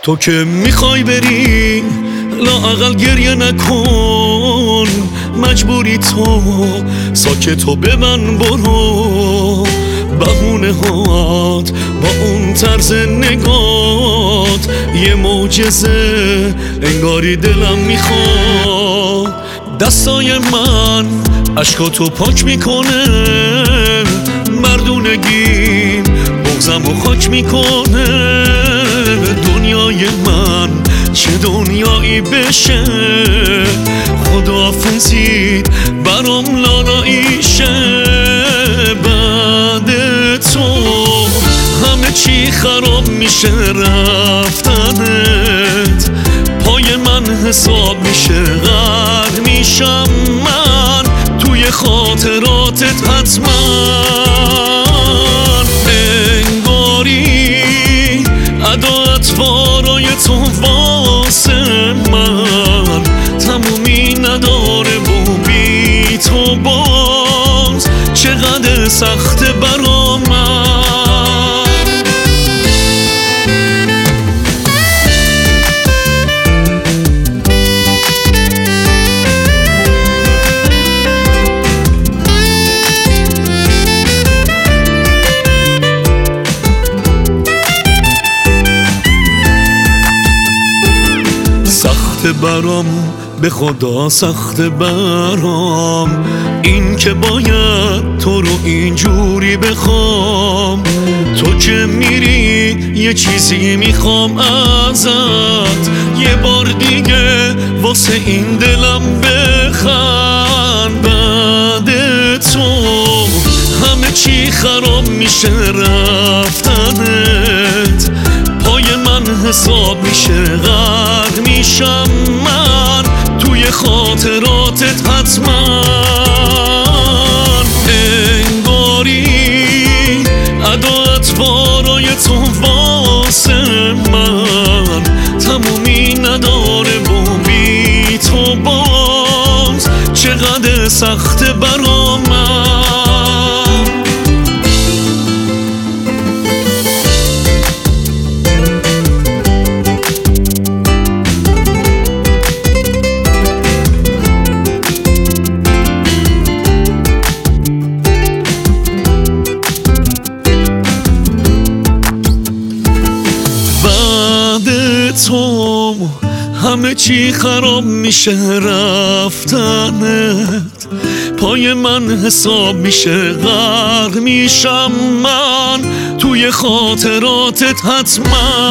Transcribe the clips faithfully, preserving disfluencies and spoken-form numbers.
تو که میخوای بری لااقل گریه نکن، مجبوری تو ساکتو ببند برو. بهونه هات با اون طرز نگات یه معجزه انگاری دلم میخواد. دستای من اشکاتو پاک میکنه، مردونگیم بغضمو خاک میکنه. دنیای من چه دنیایی بشه، خداحافظیت برام لالاییشه. بعد تو همه چی خراب میشه، رفتنت پای من حساب میشه. غرق میشم من توی خاطراتت حتما، انگاری ادا اطوارای تو واسه من تمومی نداره و بی تو باز چقدر سخته برا من. سخت برام به خدا، سخت برام این که باید تو رو اینجوری بخوام. تو که میری یه چیزی میخوام ازت، یه بار دیگه واسه این دلم بخند. بعد تو همه چی خراب میشه، رفتنت پای من حساب میشه. غرق میشم من توی خاطراتت حتما، انگاری ادا اطوارای تو واسه من تمومی نداره و بی تو باز چقدر سخته برا من. تو همه چی خراب میشه، رفتنت پای من حساب میشه. غرق میشم من توی خاطراتت حتما،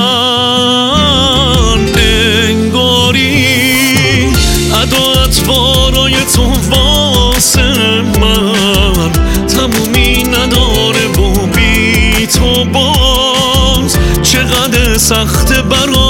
انگاری ادا اطوارای تو واسه من تمومی نداره و بی تو باز چقدر سخته برا